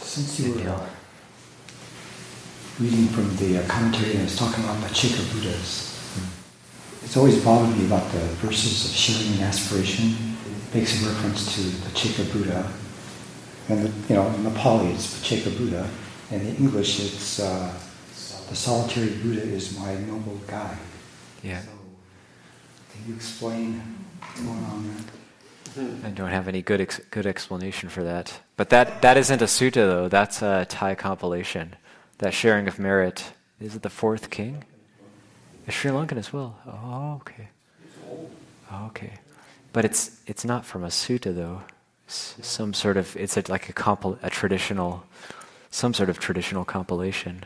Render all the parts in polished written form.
Since you were reading from the commentary and I was talking about Pacceka Buddhas, it's always bothered me about the verses of sharing and aspiration. It makes a reference to Pacceka Buddha. And in the Pali it's Pacceka Buddha. In the English it's the solitary Buddha is my noble guide. Yeah. So, can you explain what's going on there? I don't have any good explanation for that. But that isn't a sutta, though. That's a Thai compilation. That sharing of merit, is it the fourth king? It's Sri Lankan as well. Oh, okay. Okay. But it's not from a sutta, though. Some sort of, it's like a traditional, some sort of traditional compilation.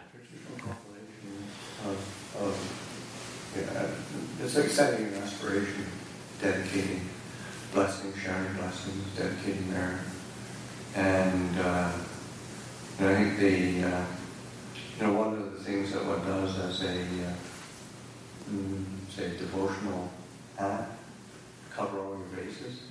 It's like setting an aspiration, dedicating blessings, sharing blessings, dedicating merit. And I think one of the things that one does as a, say, devotional act, cover all your bases.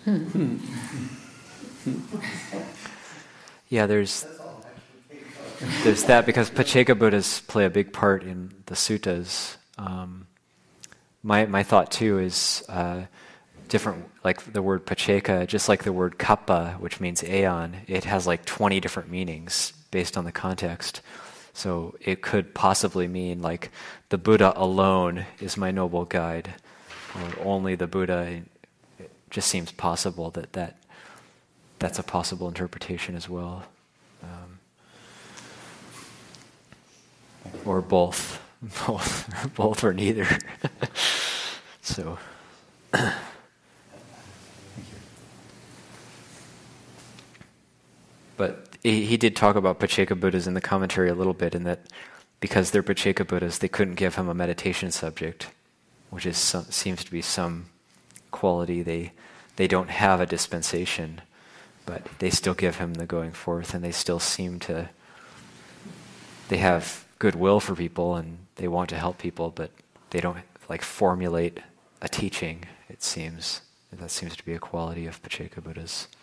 Yeah, there's that, because Pacceka Buddhas play a big part in the suttas. My thought too is different, like the word Pacceka, just like the word kappa, which means aeon, it has like 20 different meanings based on the context. So it could possibly mean like the Buddha alone is my noble guide, or only the Buddha. It just seems possible that's a possible interpretation as well. Or both or neither. So. But he did talk about Pacceka Buddhas in the commentary a little bit, in that because they're Pacceka Buddhas, they couldn't give him a meditation subject, which seems to be some quality. They don't have a dispensation, but they still give him the going forth, and they still seem to. They have goodwill for people, and they want to help people, but they don't like formulate a teaching. It seems that seems to be a quality of Pacceka Buddhas.